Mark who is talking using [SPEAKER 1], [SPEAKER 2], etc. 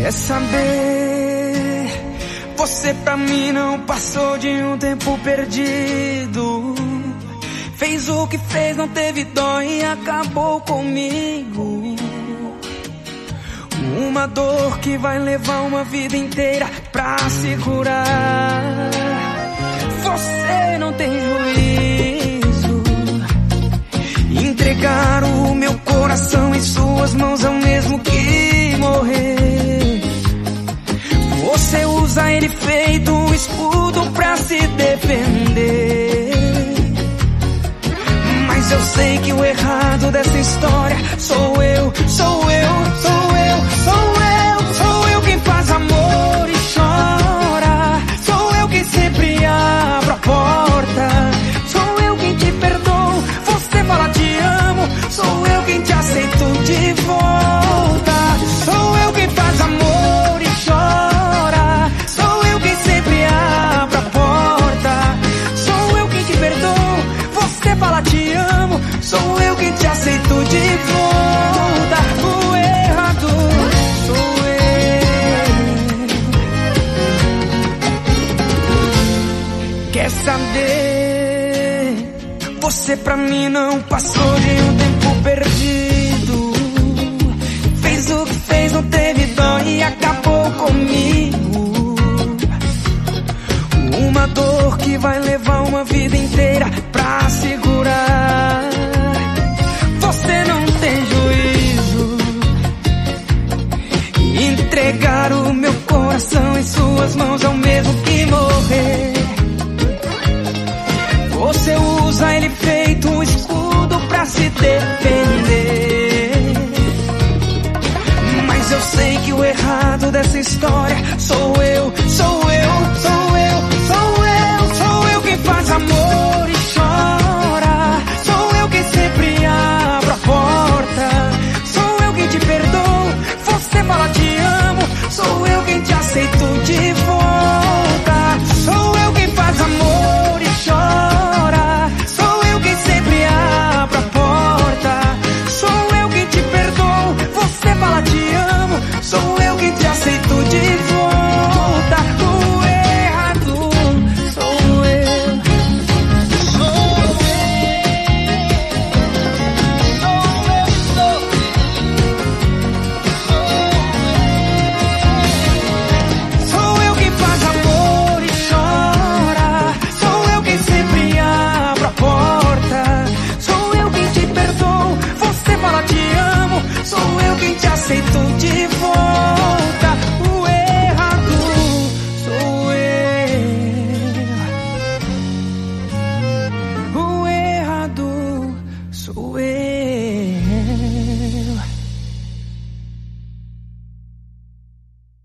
[SPEAKER 1] Quer saber? Você pra mim não passou de um tempo perdido. Fez o que fez, não teve dó e acabou comigo. Uma dor que vai levar uma vida inteira pra segurar. Você não tem juízo. Entregar o meu coração em suas mãos é o mesmo que morrer. Você usa ele feito um escudo pra se defender. Mas eu sei que o errado dessa história sou eu, sou eu, sou eu, sou eu. Sou eu quem faz amor e chora. Sou eu quem sempre abre a porta. Sou eu quem te perdoo. Você fala te amo. Sou eu quem te aceito de volta. Sou eu quem faz amor e chora. Sou eu quem sempre abre a porta. Sou eu quem te perdoo. Você fala te amo. Sou eu quem te aceito de volta. O errado sou eu. Quer saber? Você pra mim não passou de um tempo perdido. Fez o que fez, não teve dó e acabou comigo. Uma dor que vai levar uma vida inteira pra segurar. Você não tem juízo. Entregar o meu coração em suas mãos é o mesmo que morrer. Você usa ele feito um escudo pra se defender. Mas eu sei que o errado dessa história sou eu, sou eu.